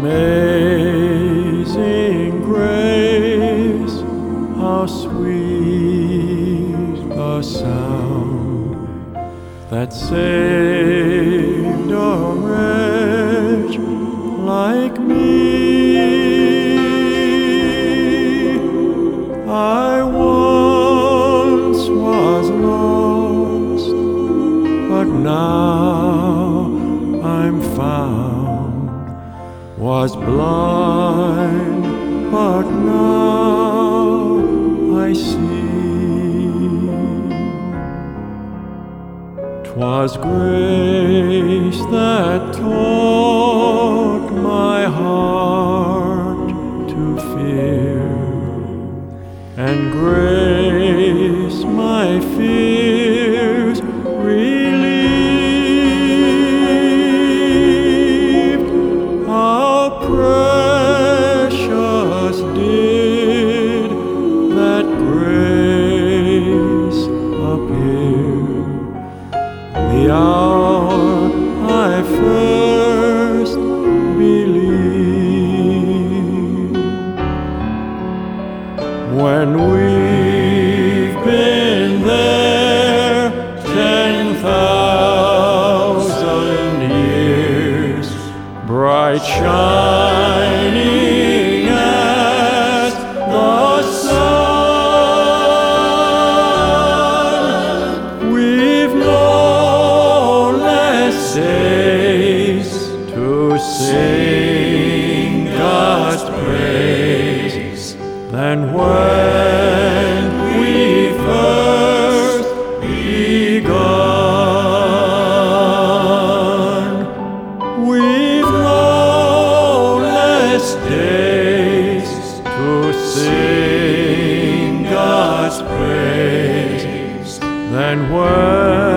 Amazing grace, how sweet the sound that saved a wretch like me. I once was lost, but now I'm found, was blind, but now I see. 'Twas grace that taught my heart to fear, and grace my fears relieved. How precious did that grace appear the hour I first believed. When we've been there 10,000 years, bright shining as the sun, we've no less days to sing God's praise than when we first begun. We've no less days to sing God's praise than when